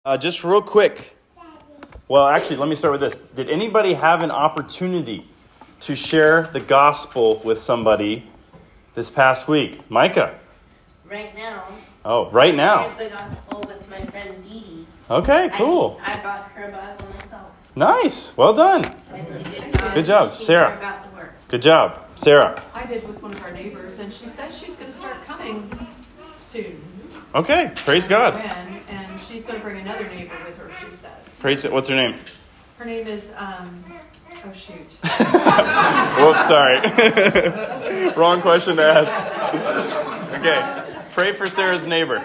Just real quick. Well, actually, let me start with this. Did anybody have an opportunity to share the gospel with somebody this past week? Micah? Right now. Oh, right now. I shared the gospel with my friend Dee Dee. Okay, cool. I bought her a Bible myself. Nice. Well done. Good job, Sarah. About the work. Good job, Sarah. I did with one of our neighbors, and she says she's going to start coming soon. Okay, praise God. And she's going to bring another neighbor with her, she says. Praise it. What's her name? Her name is, oh shoot. Whoops, sorry. Wrong question to ask. Okay, pray for Sarah's neighbor.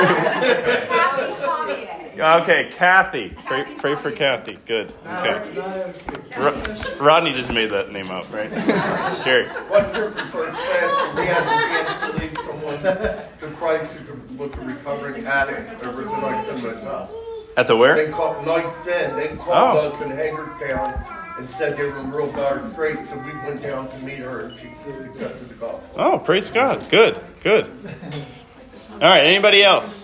Okay, Kathy. Pray for Kathy. Good. Okay. Rodney just made that name up, right? Sure. One person sort of said we had to lead someone to Christ who was a recovering addict over the night in the top. At the where? They called Nights End. They called us in Hagerstown and said they were in real dire straits, so we went down to meet her and she accepted the gospel. Oh, praise God. Good. All right, anybody else?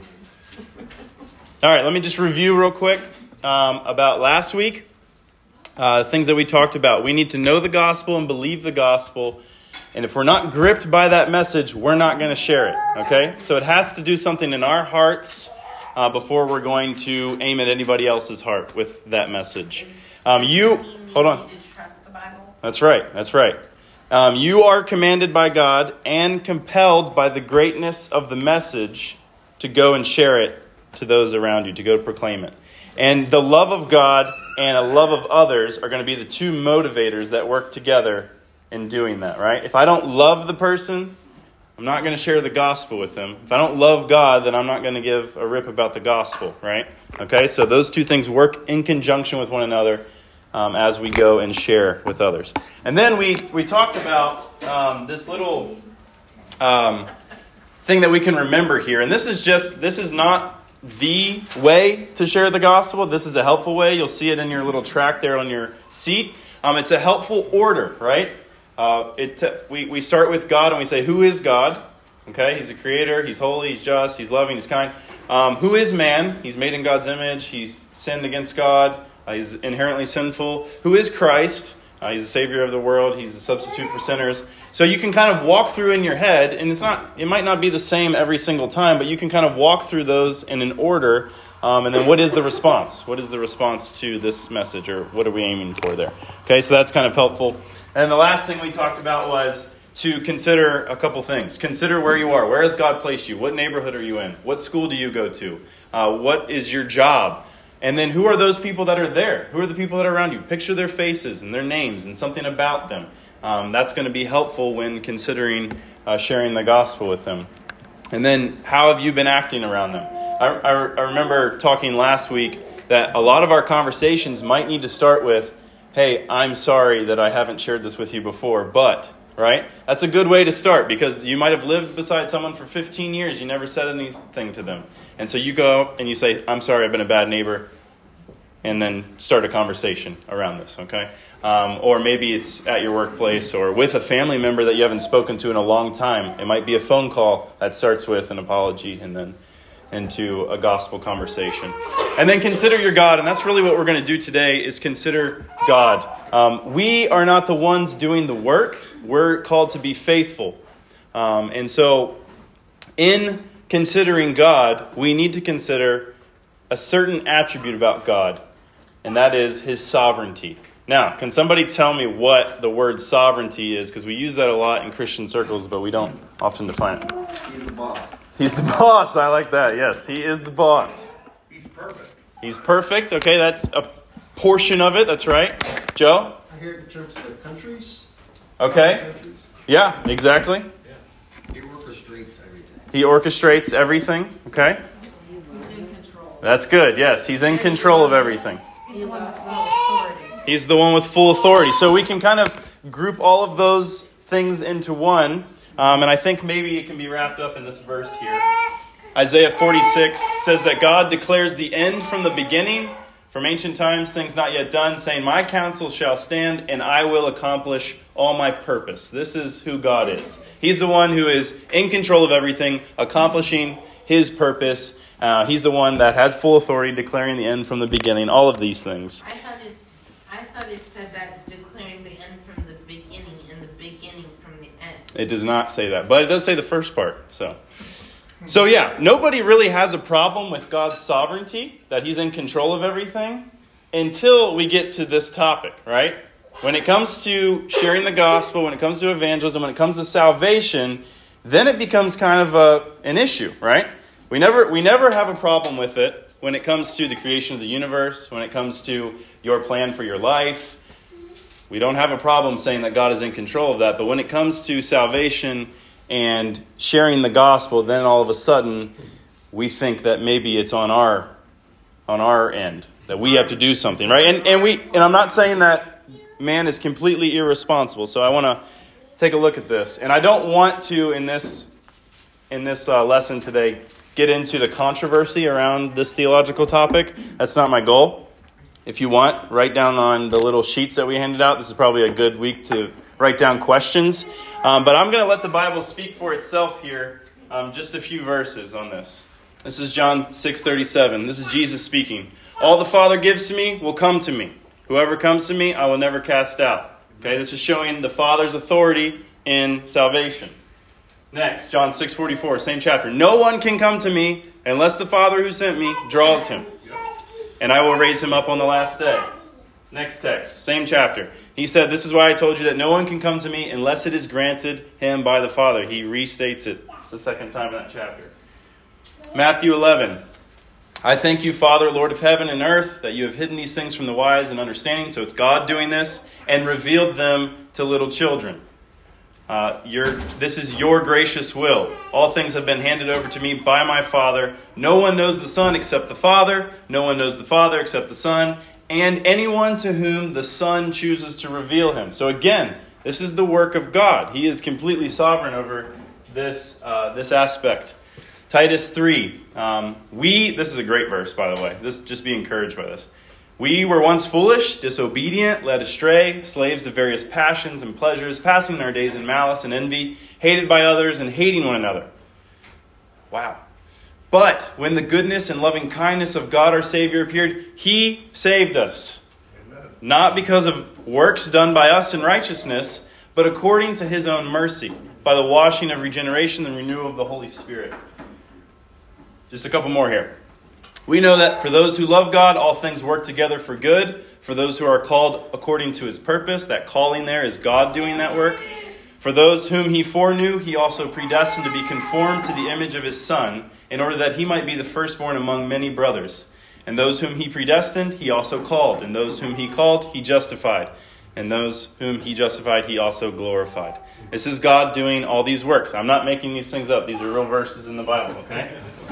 All right, let me just review real quick about last week. Things that we talked about. We need to know the gospel and believe the gospel. And if we're not gripped by that message, we're not going to share it. Okay? So it has to do something in our hearts before we're going to aim at anybody else's heart with that message. Hold on. That's right. You are commanded by God and compelled by the greatness of the message to go and share it to those around you, to go proclaim it. And the love of God and a love of others are going to be the two motivators that work together in doing that, right? If I don't love the person, I'm not going to share the gospel with them. If I don't love God, then I'm not going to give a rip about the gospel, right? Okay, so those two things work in conjunction with one another as we go and share with others. And then we talked about this little thing that we can remember here. And this is not the way to share the gospel. This is a helpful way. You'll see it in your little tract there on your seat. It's a helpful order, right? We start with God and we say, who is God? Okay, He's the creator. He's holy. He's just. He's loving. He's kind. Who is man? He's made in God's image. He's sinned against God. He's inherently sinful. Who is Christ? He's the Savior of the world. He's the substitute for sinners. So you can kind of walk through in your head, and it might not be the same every single time, but you can kind of walk through those in an order. And then what is the response? What is the response to this message, or what are we aiming for there? Okay, so that's kind of helpful. And the last thing we talked about was to consider a couple things. Consider where you are. Where has God placed you? What neighborhood are you in? What school do you go to? What is your job? And then who are those people that are there? Who are the people that are around you? Picture their faces and their names and something about them. That's going to be helpful when considering sharing the gospel with them. And then how have you been acting around them? I remember talking last week that a lot of our conversations might need to start with, hey, I'm sorry that I haven't shared this with you before, but, right? That's a good way to start because you might have lived beside someone for 15 years. You never said anything to them. And so you go up and you say, I'm sorry, I've been a bad neighbor. And then start a conversation around this, okay? Or maybe it's at your workplace or with a family member that you haven't spoken to in a long time. It might be a phone call that starts with an apology and then into a gospel conversation. And then consider your God. And that's really what we're going to do today is consider God. We are not the ones doing the work. We're called to be faithful. And so in considering God, we need to consider a certain attribute about God, and that is His sovereignty. Now, can somebody tell me what the word sovereignty is? Because we use that a lot in Christian circles, but we don't often define it. He's the boss. He's the boss. I like that. Yes, He is the boss. He's perfect. He's perfect. Okay, that's a portion of it. That's right. Joe? I hear it in terms of the countries. Okay. Yeah, exactly. He orchestrates everything. He orchestrates everything. Okay. He's in control. That's good. Yes, He's in control of everything. He's the one with full authority. He's the one with full authority. So we can kind of group all of those things into one. And I think maybe it can be wrapped up in this verse here. Isaiah 46 says that God declares the end from the beginning, from ancient times, things not yet done, saying, my counsel shall stand and I will accomplish all my purpose. This is who God is. He's the one who is in control of everything, accomplishing his purpose. He's the one that has full authority, declaring the end from the beginning, all of these things. I thought it said that declaring the end from the beginning and the beginning from the end. It does not say that, but it does say the first part. So yeah, nobody really has a problem with God's sovereignty, that he's in control of everything, until we get to this topic, right? When it comes to sharing the gospel, when it comes to evangelism, when it comes to salvation, then it becomes kind of an issue, right? We never have a problem with it when it comes to the creation of the universe, when it comes to your plan for your life. We don't have a problem saying that God is in control of that. But when it comes to salvation and sharing the gospel, then all of a sudden we think that maybe it's on our end, that we have to do something, right? And I'm not saying that man is completely irresponsible. So I want to take a look at this. And I don't want to, in this lesson today, get into the controversy around this theological topic. That's not my goal. If you want, write down on the little sheets that we handed out. This is probably a good week to write down questions. But I'm going to let the Bible speak for itself here. Just a few verses on this. This is John 6:37. This is Jesus speaking. All the Father gives to me will come to me. Whoever comes to me, I will never cast out. Okay, this is showing the Father's authority in salvation. Next, John 6:44, same chapter. No one can come to me unless the Father who sent me draws him. And I will raise him up on the last day. Next text, same chapter. He said, this is why I told you that no one can come to me unless it is granted him by the Father. He restates it. It's the second time in that chapter. Matthew 11. I thank you, Father, Lord of heaven and earth, that you have hidden these things from the wise and understanding. So it's God doing this, and revealed them to little children. This is your gracious will. All things have been handed over to me by my Father. No one knows the Son except the Father. No one knows the Father except the Son. And anyone to whom the Son chooses to reveal him. So again, this is the work of God. He is completely sovereign over this aspect. Titus 3. This is a great verse, by the way. Just be encouraged by this. We were once foolish, disobedient, led astray, slaves of various passions and pleasures, passing our days in malice and envy, hated by others and hating one another. Wow. But when the goodness and loving kindness of God our Savior appeared, He saved us. Amen. Not because of works done by us in righteousness, but according to His own mercy, by the washing of regeneration and renewal of the Holy Spirit. Just a couple more here. We know that for those who love God, all things work together for good. For those who are called according to His purpose, that calling there is God doing that work. For those whom He foreknew, He also predestined to be conformed to the image of His Son, in order that He might be the firstborn among many brothers. And those whom He predestined, He also called. And those whom He called, He justified. And those whom He justified, He also glorified. This is God doing all these works. I'm not making these things up. These are real verses in the Bible, okay?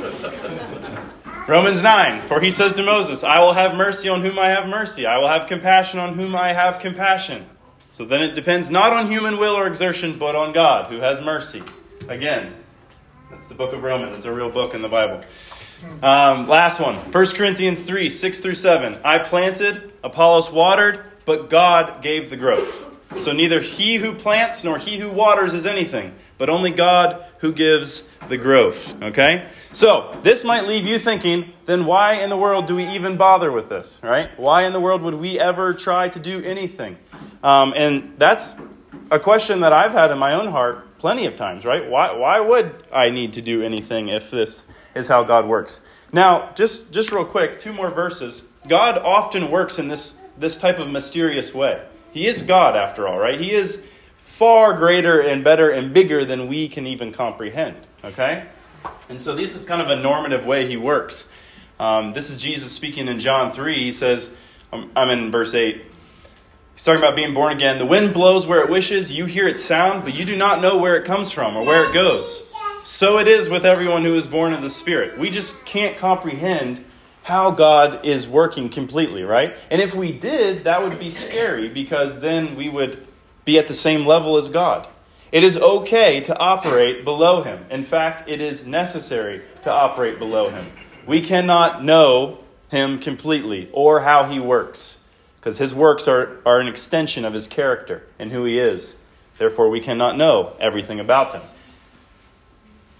Romans 9, for He says to Moses, I will have mercy on whom I have mercy. I will have compassion on whom I have compassion. So then it depends not on human will or exertion, but on God, who has mercy. Again, that's the book of Romans. It's a real book in the Bible. Last one, 1 Corinthians 3, 6 through 7. I planted, Apollos watered, but God gave the growth. So neither he who plants nor he who waters is anything, but only God who gives the growth. Okay? So this might leave you thinking, then why in the world do we even bother with this? Right? Why in the world would we ever try to do anything? And that's a question that I've had in my own heart plenty of times, right? Why would I need to do anything if this is how God works? Now, just real quick, 2 more verses. God often works in this type of mysterious way. He is God, after all, right? He is far greater and better and bigger than we can even comprehend, okay? And so this is kind of a normative way He works. This is Jesus speaking in John 3. He says, I'm in verse 8. He's talking about being born again. The wind blows where it wishes. You hear its sound, but you do not know where it comes from or where it goes. So it is with everyone who is born of the Spirit. We just can't comprehend how God is working completely, right? And if we did, that would be scary, because then we would be at the same level as God. It is okay to operate below Him. In fact, it is necessary to operate below Him. We cannot know Him completely or how He works, because His works are an extension of His character and who He is. Therefore, we cannot know everything about Him.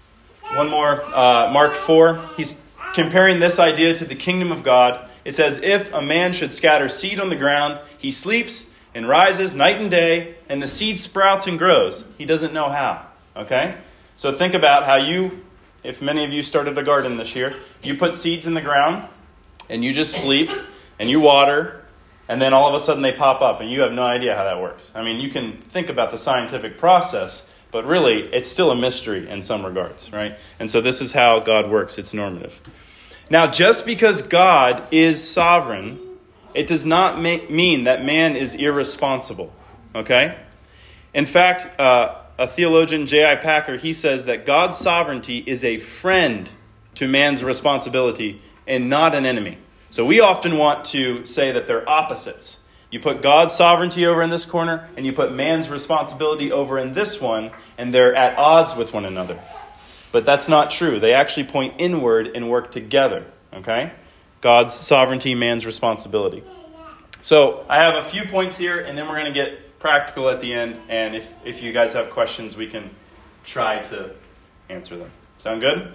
One more, Mark 4. He's comparing this idea to the kingdom of God. It says, if a man should scatter seed on the ground, he sleeps and rises night and day, and the seed sprouts and grows. He doesn't know how. Okay? So think about how if many of you started a garden this year, you put seeds in the ground, and you just sleep, and you water, and then all of a sudden they pop up, and you have no idea how that works. I mean, you can think about the scientific process, but really, it's still a mystery in some regards, right? And so this is how God works. It's normative. Now, just because God is sovereign, it does not mean that man is irresponsible, okay? In fact, a theologian, J.I. Packer, he says that God's sovereignty is a friend to man's responsibility and not an enemy. So we often want to say that they're opposites. You put God's sovereignty over in this corner, and you put man's responsibility over in this one, and they're at odds with one another. But that's not true. They actually point inward and work together. Okay? God's sovereignty, man's responsibility. So I have a few points here, and then we're going to get practical at the end. And if you guys have questions, we can try to answer them. Sound good?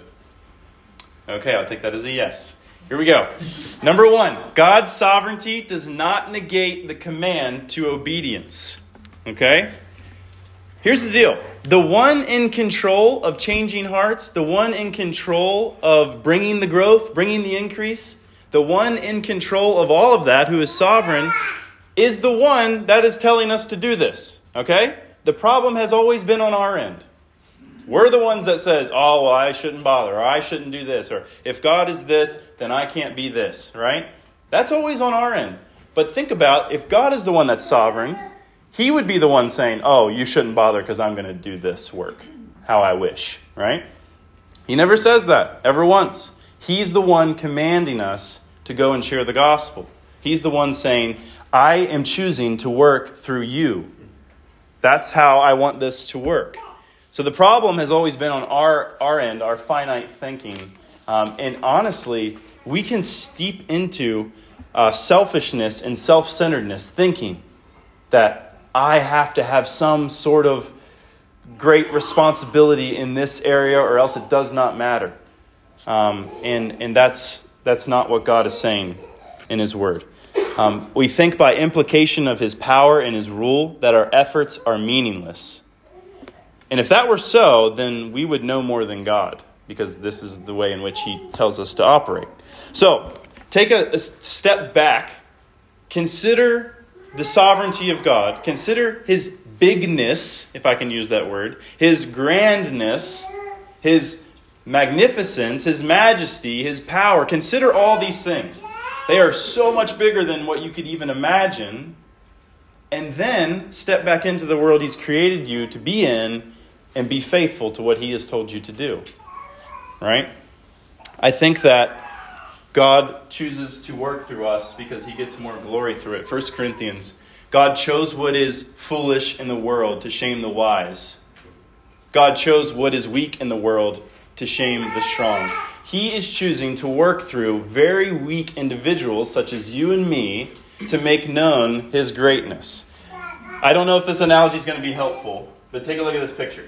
Okay, I'll take that as a yes. Here we go. Number 1, God's sovereignty does not negate the command to obedience. Okay? Here's the deal. The one in control of changing hearts, the one in control of bringing the growth, bringing the increase, the one in control of all of that, who is sovereign, is the one that is telling us to do this. Okay? The problem has always been on our end. We're the ones that says, oh, well, I shouldn't bother, or I shouldn't do this, or if God is this, then I can't be this, right? That's always on our end. But think about, if God is the one that's sovereign, he would be the one saying, oh, you shouldn't bother because I'm going to do this work how I wish, right? He never says that, ever once. He's the one commanding us to go and share the gospel. He's the one saying, I am choosing to work through you. That's how I want this to work. So the problem has always been on our end, our finite thinking. And honestly, we can steep into selfishness and self-centeredness, thinking that I have to have some sort of great responsibility in this area or else it does not matter. And that's not what God is saying in his word. We think by implication of his power and his rule that our efforts are meaningless. And if that were so, then we would know more than God, because this is the way in which he tells us to operate. So, take a step back. Consider the sovereignty of God. Consider his bigness, if I can use that word, his grandness, his magnificence, his majesty, his power. Consider all these things. They are so much bigger than what you could even imagine. And then step back into the world he's created you to be in and be faithful to what he has told you to do. Right? I think that God chooses to work through us because he gets more glory through it. 1 Corinthians, God chose what is foolish in the world to shame the wise. God chose what is weak in the world to shame the strong. He is choosing to work through very weak individuals such as you and me to make known his greatness. I don't know if this analogy is going to be helpful, but take a look at this picture.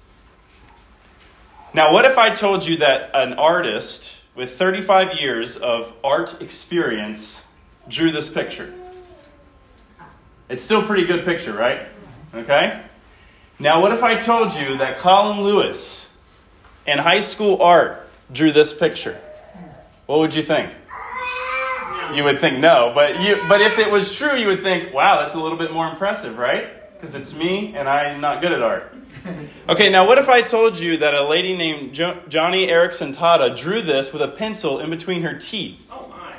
Now, what if I told you that an artist with 35 years of art experience drew this picture? It's still a pretty good picture, right? Okay? Now, what if I told you that Colin Lewis in high school art drew this picture? What would you think? You would think no, but if it was true, you would think, wow, that's a little bit more impressive, right? Because it's me and I'm not good at art. Okay, now what if I told you that a lady named Johnny Erickson Tada drew this with a pencil in between her teeth? Oh my.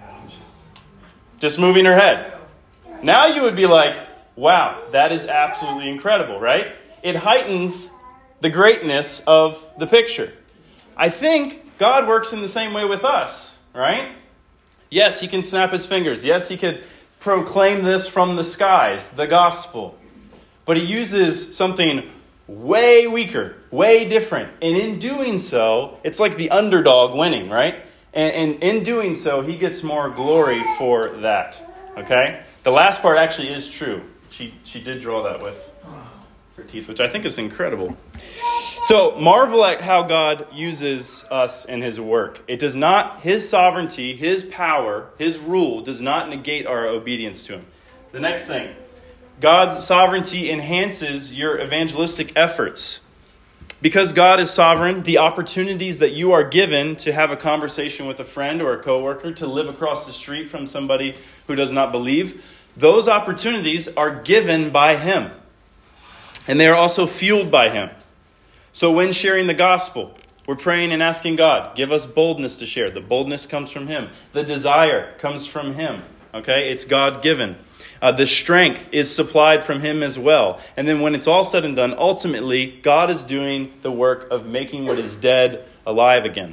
Just moving her head. Now you would be like, wow, that is absolutely incredible, right? It heightens the greatness of the picture. I think God works in the same way with us, right? Yes, he can snap his fingers. Yes, he could proclaim this from the skies, the gospel. But he uses something way weaker, way different. And in doing so, it's like the underdog winning, right? And in doing so, he gets more glory for that. Okay? The last part actually is true. She did draw that with her teeth, which I think is incredible. So marvel at how God uses us in his work. It does not, his sovereignty, his power, his rule does not negate our obedience to him. The next thing, God's sovereignty enhances your evangelistic efforts. Because God is sovereign, the opportunities that you are given to have a conversation with a friend or a coworker, to live across the street from somebody who does not believe, those opportunities are given by him. And they are also fueled by him. So when sharing the gospel, we're praying and asking God, give us boldness to share. The boldness comes from him. The desire comes from him. Okay, it's God-given. The strength is supplied from him as well. And then when it's all said and done, ultimately, God is doing the work of making what is dead alive again.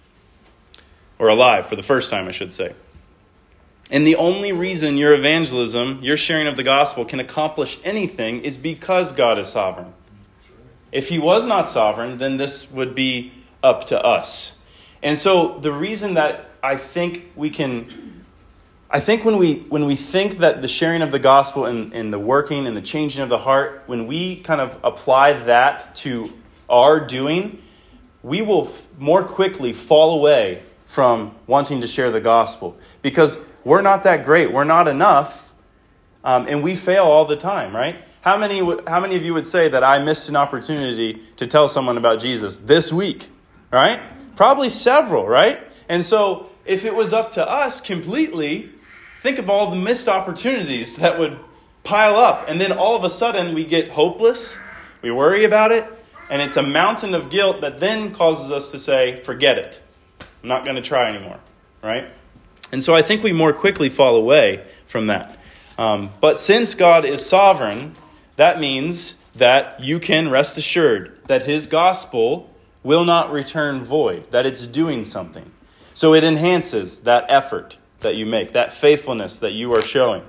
Or alive for the first time, I should say. And the only reason your evangelism, your sharing of the gospel can accomplish anything is because God is sovereign. If he was not sovereign, then this would be up to us. And so the reason that I think when we think that the sharing of the gospel and the working and the changing of the heart, when we kind of apply that to our doing, we will more quickly fall away from wanting to share the gospel. Because we're not that great. We're not enough. And we fail all the time, right? How many of you would say that I missed an opportunity to tell someone about Jesus this week, right? Probably several, right? And so if it was up to us completely, think of all the missed opportunities that would pile up. And then all of a sudden we get hopeless, we worry about it, and it's a mountain of guilt that then causes us to say, forget it. I'm not going to try anymore, right? And so I think we more quickly fall away from that. But since God is sovereign, that means that you can rest assured that his gospel will not return void, that it's doing something. So it enhances that effort that you make, that faithfulness that you are showing.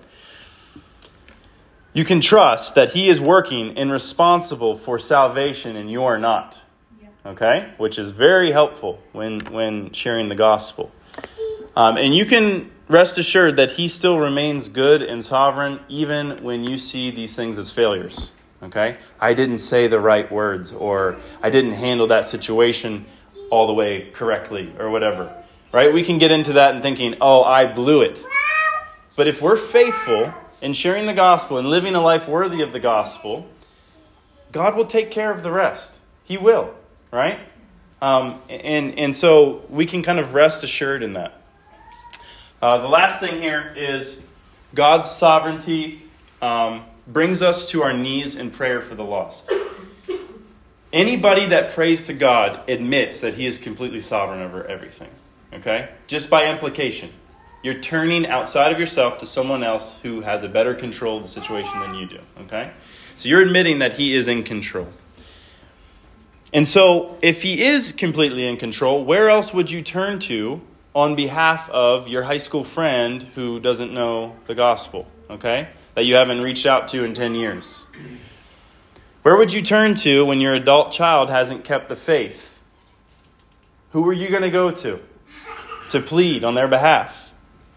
You can trust that he is working and responsible for salvation and you are not. Okay? Which is very helpful when sharing the gospel. And you can rest assured that he still remains good and sovereign even when you see these things as failures. Okay? I didn't say the right words, or I didn't handle that situation all the way correctly, or whatever. Right? We can get into that and thinking, oh, I blew it. But if we're faithful in sharing the gospel and living a life worthy of the gospel, God will take care of the rest. He will. Right? And so we can kind of rest assured in that. The last thing here is God's sovereignty brings us to our knees in prayer for the lost. Anybody that prays to God admits that he is completely sovereign over everything. Okay? Just by implication. You're turning outside of yourself to someone else who has a better control of the situation than you do. Okay? So you're admitting that he is in control. And so if he is completely in control, where else would you turn to on behalf of your high school friend who doesn't know the gospel, okay? That you haven't reached out to in 10 years. Where would you turn to when your adult child hasn't kept the faith? Who are you going to go to plead on their behalf?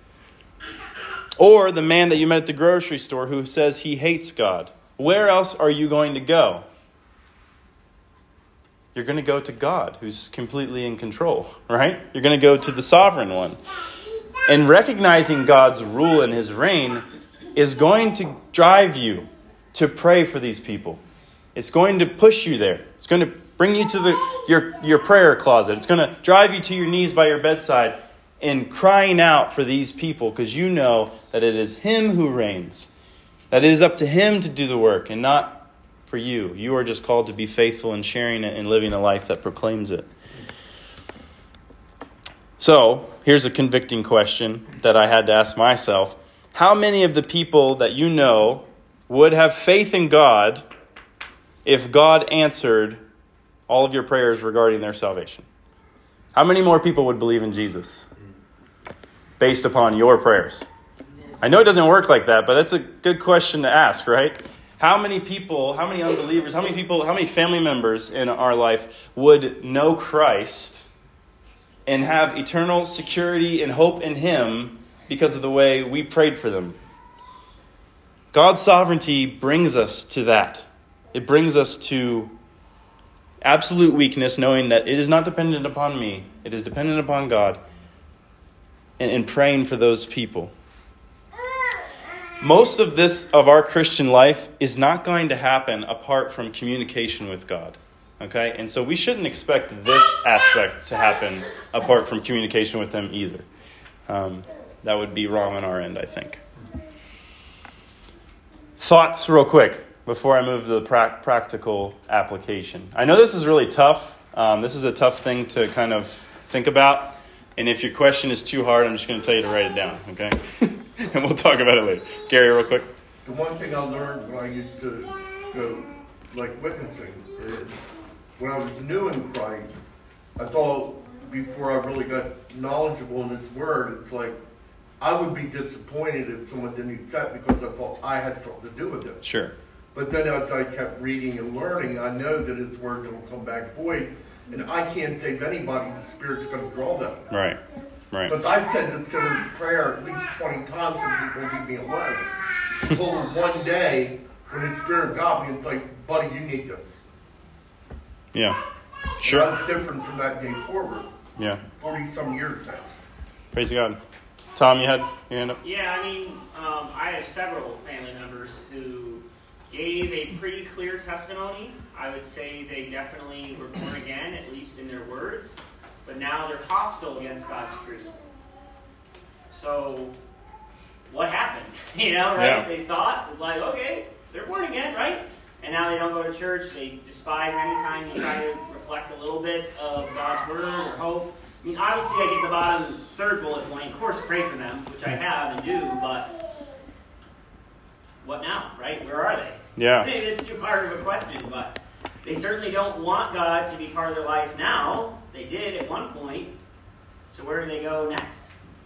Or the man that you met at the grocery store who says he hates God. Where else are you going to go? You're going to go to God, who's completely in control, right? You're going to go to the sovereign one. And recognizing God's rule and his reign is going to drive you to pray for these people. It's going to push you there. It's going to bring you to your prayer closet. It's going to drive you to your knees by your bedside and crying out for these people because you know that it is him who reigns. That it is up to him to do the work and not for you. You are just called to be faithful in sharing it and living a life that proclaims it. So, here's a convicting question that I had to ask myself. How many of the people that you know would have faith in God if God answered all of your prayers regarding their salvation? How many more people would believe in Jesus based upon your prayers? I know it doesn't work like that, but that's a good question to ask, right? How many people, how many unbelievers, how many family members in our life would know Christ and have eternal security and hope in him because of the way we prayed for them? God's sovereignty brings us to that. It brings us to absolute weakness, knowing that it is not dependent upon me. It is dependent upon God. And praying for those people. Most of our Christian life is not going to happen apart from communication with God. Okay? And so we shouldn't expect this aspect to happen apart from communication with Him either. That would be wrong on our end, I think. Thoughts real quick before I move to the practical application. I know this is really tough. This is a tough thing to kind of think about. And if your question is too hard, I'm just going to tell you to write it down, okay? And we'll talk about it later. Gary, real quick. The one thing I learned when I used to go, witnessing is when I was new in Christ, I thought before I really got knowledgeable in His Word, it's like I would be disappointed if someone didn't accept because I thought I had something to do with it. Sure. But then as I kept reading and learning, I know that His Word don't come back void. And I can't save anybody. The Spirit's going to draw them. Right. But I've said the sinner's prayer at least 20 times and people leave me alone. Until one day, when the Spirit got me, it's like, buddy, you need this. Yeah. Sure. And that's different from that day forward. Yeah. 40-some years now. Praise God. Tom, you had your hand up? Yeah, I have several family members who gave a pretty clear testimony. I would say they definitely were born again, at least in their words, but now they're hostile against God's truth. So, what happened? Right? Yeah. They thought, it was like, okay, they're born again, right? And now they don't go to church. They despise any time you try to reflect a little bit of God's word or hope. Obviously, I get the bottom third bullet point. Of course, pray for them, which I have and do, but what now, right? Where are they? Yeah. Maybe it's too hard of a question, but they certainly don't want God to be part of their life now. They did at one point. So where do they go next?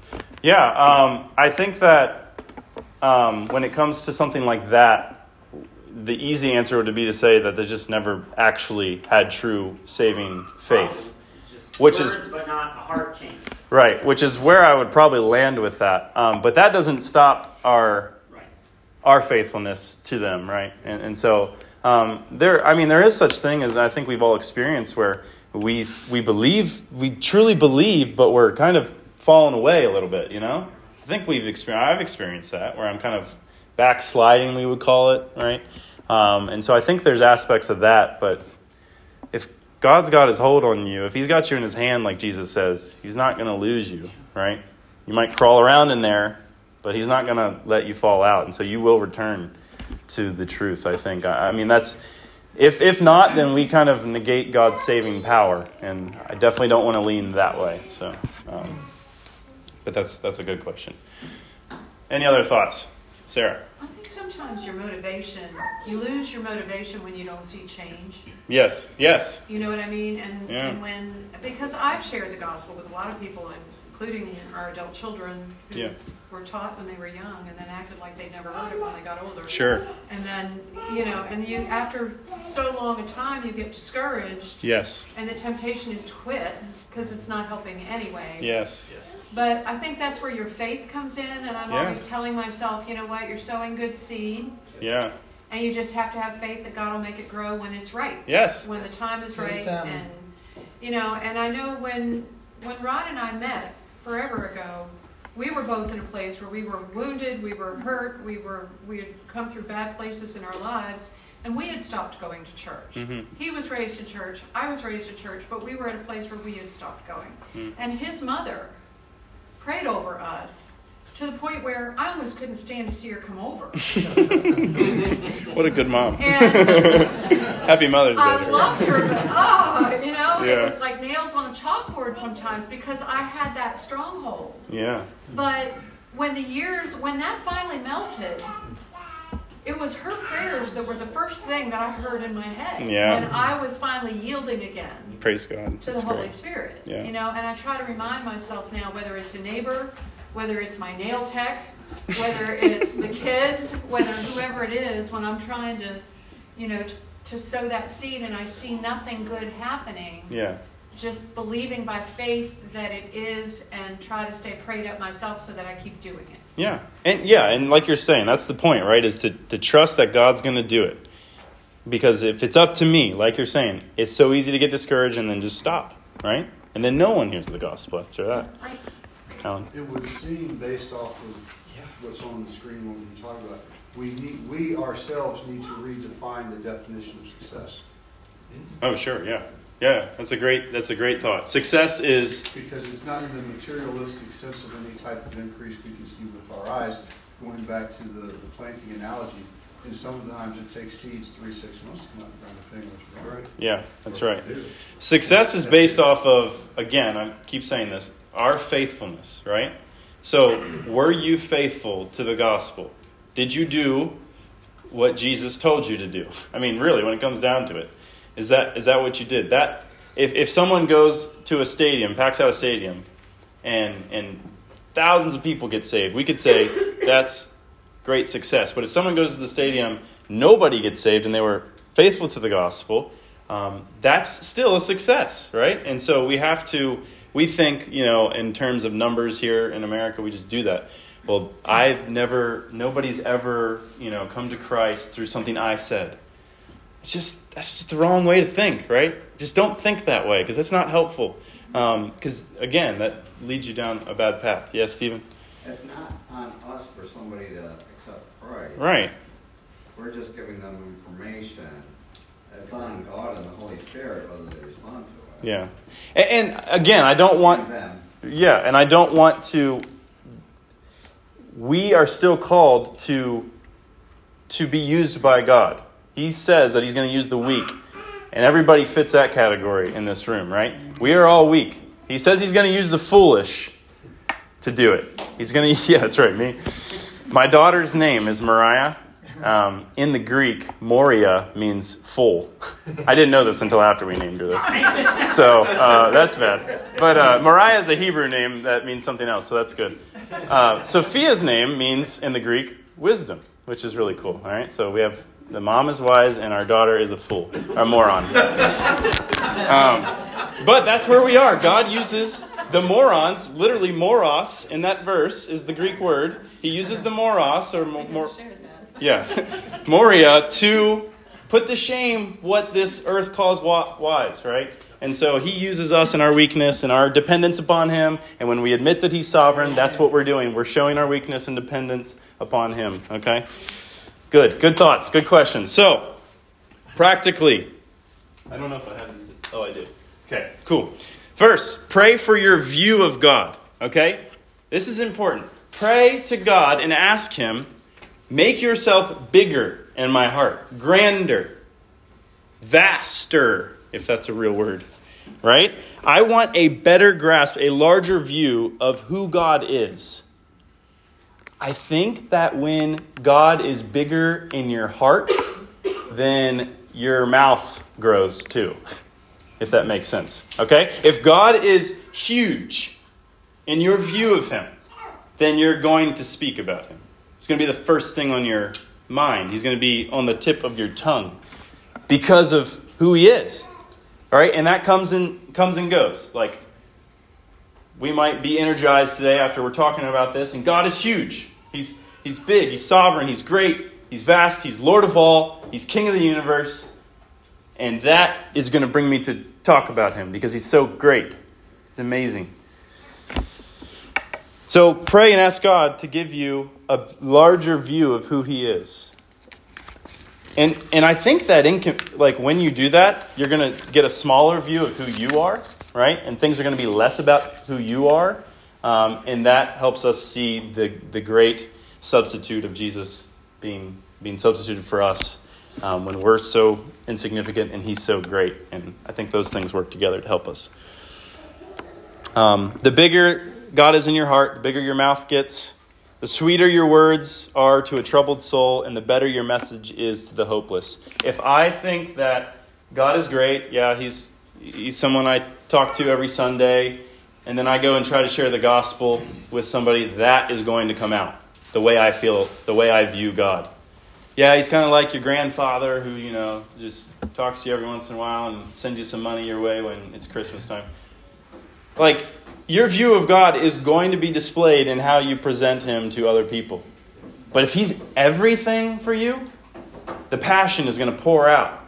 Yeah, I think that when it comes to something like that, the easy answer would be to say that they just never actually had true saving faith. Just which words, is, but not a heart change. Right, which is where I would probably land with that. But that doesn't stop our faithfulness to them, right? And so there is such thing as I think we've all experienced where we believe, we truly believe, but we're kind of falling away a little bit, I think I've experienced that where I'm kind of backsliding, we would call it, right? And so I think there's aspects of that, but if God's got His hold on you, if He's got you in His hand, like Jesus says, He's not going to lose you, right? You might crawl around in there, but He's not going to let you fall out. And so you will return to the truth, I think. That's, if not, then we kind of negate God's saving power. And I definitely don't want to lean that way. So, but that's a good question. Any other thoughts? Sarah? I think sometimes you lose your motivation when you don't see change. Yes. You know what I mean? And because I've shared the gospel with a lot of people, including our adult children who were taught when they were young and then acted like they'd never heard it when they got older. Sure. And then, you after so long a time, you get discouraged. Yes. And the temptation is to quit because it's not helping anyway. Yes. But I think that's where your faith comes in, and I'm always telling myself, you know what, you're sowing good seed. Yeah. And you just have to have faith that God will make it grow when it's right. Yes. When the time is right. And, and I know when Rod and I met forever ago, we were both in a place where we were wounded, we were hurt, we had come through bad places in our lives, and we had stopped going to church. Mm-hmm. He was raised in church, I was raised in church, but we were at a place where we had stopped going. Mm. And his mother prayed over us to the point where I almost couldn't stand to see her come over. What a good mom. And Happy Mother's Day. I loved her, but it was like nails on a chalkboard sometimes because I had that stronghold. Yeah. But when that finally melted, it was her prayers that were the first thing that I heard in my head. Yeah. When I was finally yielding again. Praise God. To the Holy Spirit. Yeah. And I try to remind myself now, whether it's a neighbor, whether it's my nail tech, whether it's the kids, whether whoever it is, when I'm trying to, to sow that seed and I see nothing good happening. Yeah. Just believing by faith that it is and try to stay prayed up myself so that I keep doing it. Yeah. And like you're saying, that's the point, right? Is to trust that God's going to do it. Because if it's up to me, like you're saying, it's so easy to get discouraged and then just stop, right? And then no one hears the gospel after that. Right. Alan? It would seem, based off of what's on the screen when we talk about it, we ourselves need to redefine the definition of success. Oh, sure, yeah. Yeah, that's a great thought. Success is... Because it's not in the materialistic sense of any type of increase we can see with our eyes. Going back to the planting analogy, and sometimes it takes seeds 3-6 months to come out around the thing, which is right. Yeah, that's right. Success is based off of, again, I keep saying this, our faithfulness, right? So, were you faithful to the gospel? Did you do what Jesus told you to do? I mean, really, when it comes down to it, is that what you did? That if someone goes to a stadium, packs out a stadium, and thousands of people get saved, we could say that's great success. But if someone goes to the stadium, nobody gets saved, and they were faithful to the gospel, that's still a success, right? And so we think, in terms of numbers here in America, we just do that. Well, nobody's ever, come to Christ through something I said. That's just the wrong way to think, right? Just don't think that way, because that's not helpful. Because, again, that leads you down a bad path. Yes, Stephen? It's not on us for somebody to accept Christ. Right. We're just giving them information. It's on God and the Holy Spirit whether they respond to it. Yeah. And again, I don't want... Yeah, and I don't want to... We are still called to be used by God. He says that he's going to use the weak. And everybody fits that category in this room, right? We are all weak. He says he's going to use the foolish to do it. He's going to... Yeah, that's right, me. My daughter's name is Mariah. In the Greek, Moria means full. I didn't know this until after we named her this. So that's bad. But Mariah is a Hebrew name that means something else, so that's good. Sophia's name means, in the Greek, wisdom, which is really cool. All right, so we have the mom is wise and our daughter is a fool, a moron. But that's where we are. God uses the morons, literally moros, in that verse is the Greek word. He uses the moros, or Moria, to put to shame what this earth calls wise, right? And so he uses us in our weakness and our dependence upon him. And when we admit that he's sovereign, that's what we're doing. We're showing our weakness and dependence upon him, okay? Good thoughts, good questions. So, practically, I don't know if I have these. Oh, I do. Okay, cool. First, pray for your view of God, okay? This is important. Pray to God and ask him, make yourself bigger in my heart, grander, vaster, if that's a real word, right? I want a better grasp, a larger view of who God is. I think that when God is bigger in your heart, then your mouth grows too, if that makes sense, okay? If God is huge in your view of him, then you're going to speak about him. It's going to be the first thing on your mind. He's going to be on the tip of your tongue because of who he is. All right, and that comes and goes. Like, we might be energized today after we're talking about this, and God is huge. He's big, he's sovereign, he's great, he's vast, he's Lord of all, he's King of the universe. And that is going to bring me to talk about him because he's so great. He's amazing. So pray and ask God to give you a larger view of who he is. And I think that when you do that, you're going to get a smaller view of who you are, right? And things are going to be less about who you are. And that helps us see the great substitute of Jesus being substituted for us when we're so insignificant and he's so great. And I think those things work together to help us. The bigger God is in your heart, the bigger your mouth gets, the sweeter your words are to a troubled soul, and the better your message is to the hopeless. If I think that God is great, yeah, he's someone I talk to every Sunday, and then I go and try to share the gospel with somebody, that is going to come out the way I feel, the way I view God. Yeah, he's kind of like your grandfather who, just talks to you every once in a while and sends you some money your way when it's Christmas time. Like, your view of God is going to be displayed in how you present him to other people. But if he's everything for you, the passion is going to pour out.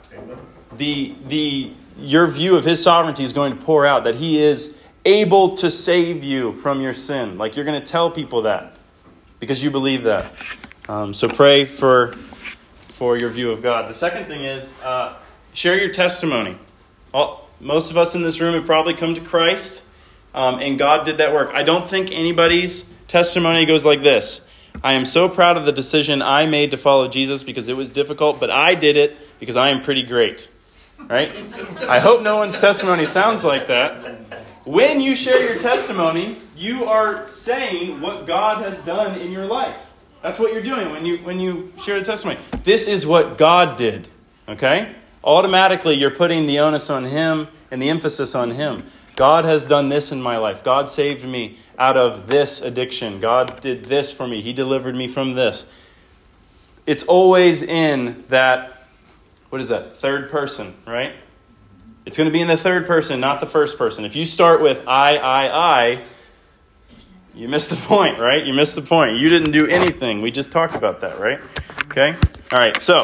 Your view of his sovereignty is going to pour out, that he is able to save you from your sin. Like, you're going to tell people that because you believe that. So pray for your view of God. The second thing is share your testimony. Most of us in this room have probably come to Christ, and God did that work. I don't think anybody's testimony goes like this. I am so proud of the decision I made to follow Jesus because it was difficult, but I did it because I am pretty great. Right? I hope no one's testimony sounds like that. When you share your testimony, you are saying what God has done in your life. That's what you're doing when you share the testimony. This is what God did. Okay? Automatically, you're putting the onus on him and the emphasis on him. God has done this in my life. God saved me out of this addiction. God did this for me. He delivered me from this. It's always in that, what is that? Third person, right? It's going to be in the third person, not the first person. If you start with I, you missed the point, right? You missed the point. You didn't do anything. We just talked about that, right? Okay? All right, so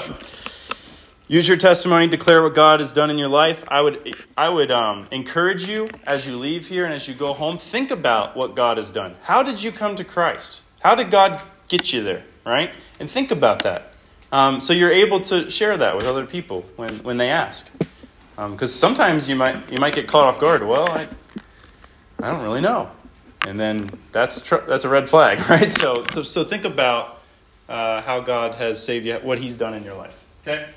use your testimony, declare what God has done in your life. I would encourage you as you leave here and as you go home, think about what God has done. How did you come to Christ? How did God get you there, right? And think about that. So you're able to share that with other people when they ask. Because sometimes you might get caught off guard. Well, I don't really know. And then that's a red flag, right? So think about how God has saved you, what he's done in your life. Okay?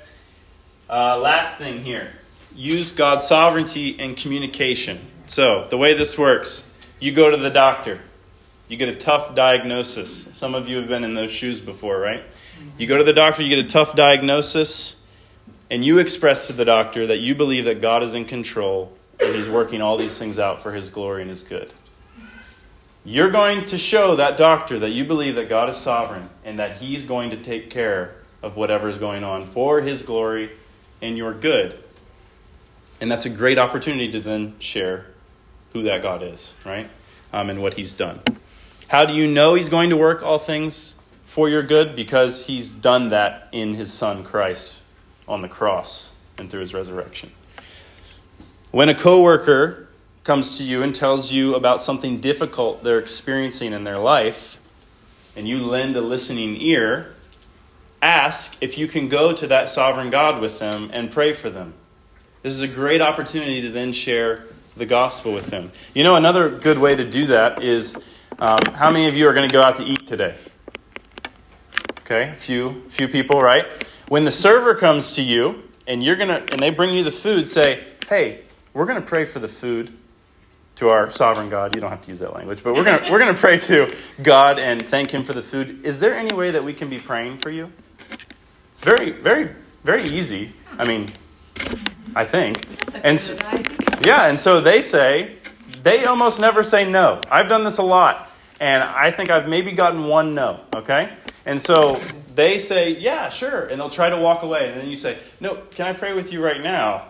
Last thing here. Use God's sovereignty and communication. So the way this works, you go to the doctor. You get a tough diagnosis. Some of you have been in those shoes before, right? You go to the doctor, you get a tough diagnosis, and you express to the doctor that you believe that God is in control and he's working all these things out for his glory and his good. You're going to show that doctor that you believe that God is sovereign and that he's going to take care of whatever's going on for his glory and your good. And that's a great opportunity to then share who that God is, right? And what he's done. How do you know he's going to work all things for your good? Because he's done that in his son Christ on the cross and through his resurrection. When a coworker comes to you and tells you about something difficult they're experiencing in their life, and you lend a listening ear, ask if you can go to that sovereign God with them and pray for them. This is a great opportunity to then share the gospel with them. You know, another good way to do that is, how many of you are going to go out to eat today? Okay, a few people, right? When the server comes to you and they bring you the food, say, hey, we're going to pray for the food to our sovereign God. You don't have to use that language, but we're going to pray to God and thank him for the food. Is there any way that we can be praying for you? It's very, very, very easy. I mean, I think. And so they almost never say no. I've done this a lot. And I think I've maybe gotten one no, okay? And so they say, yeah, sure. And they'll try to walk away. And then you say, no, can I pray with you right now?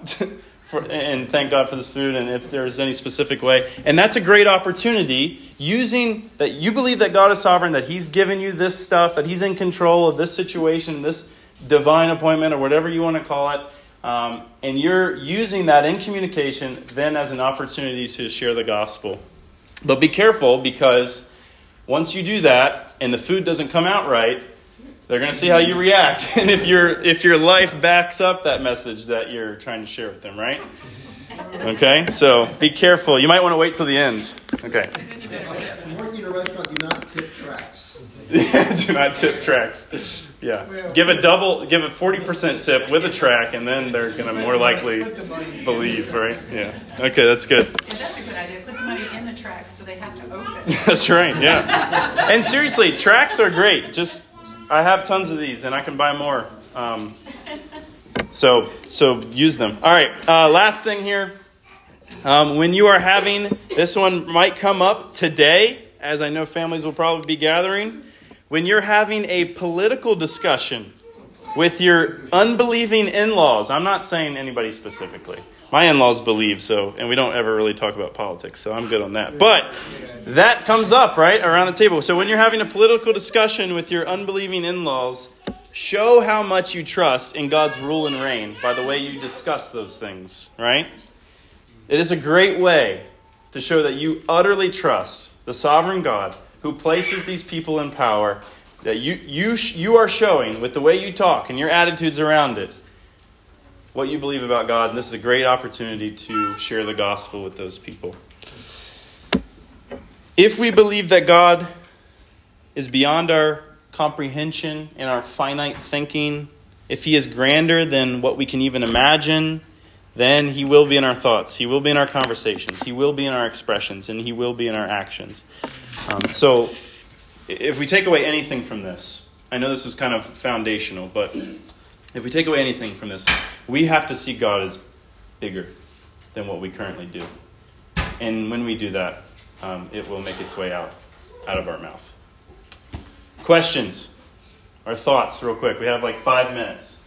And thank God for this food, and if there's any specific way. And that's a great opportunity, using that you believe that God is sovereign, that he's given you this stuff, that he's in control of this situation, this divine appointment, or whatever you want to call it. And you're using that in communication then as an opportunity to share the gospel. But be careful, because once you do that and the food doesn't come out right, they're going to see how you react. And if your life backs up that message that you're trying to share with them, right? Okay? So be careful. You might want to wait till the end. Okay. Working in a restaurant, do not tip tracts. Do not tip tracts. Yeah. Give a 40% tip with a track, and then they're going to more likely believe, right? Yeah. Okay, that's good. Yeah, that's a good idea. Put the money in the tracks so they have to open. That's right, yeah. And seriously, tracts are great. I have tons of these, and I can buy more. So use them. All right, last thing here. When you are having, this one might come up today, as I know families will probably be gathering. When you're having a political discussion with your unbelieving in-laws, I'm not saying anybody specifically. My in-laws believe, and we don't ever really talk about politics, so I'm good on that. But that comes up, right, around the table. So when you're having a political discussion with your unbelieving in-laws, show how much you trust in God's rule and reign by the way you discuss those things, right? It is a great way to show that you utterly trust the sovereign God who places these people in power, that you are showing with the way you talk and your attitudes around it what you believe about God. And this is a great opportunity to share the gospel with those people. If we believe that God is beyond our comprehension and our finite thinking, if he is grander than what we can even imagine, then he will be in our thoughts. He will be in our conversations. He will be in our expressions. And he will be in our actions. So if we take away anything from this, I know this was kind of foundational, but if we take away anything from this, we have to see God as bigger than what we currently do. And when we do that, it will make its way out of our mouth. Questions or thoughts real quick. We have like 5 minutes.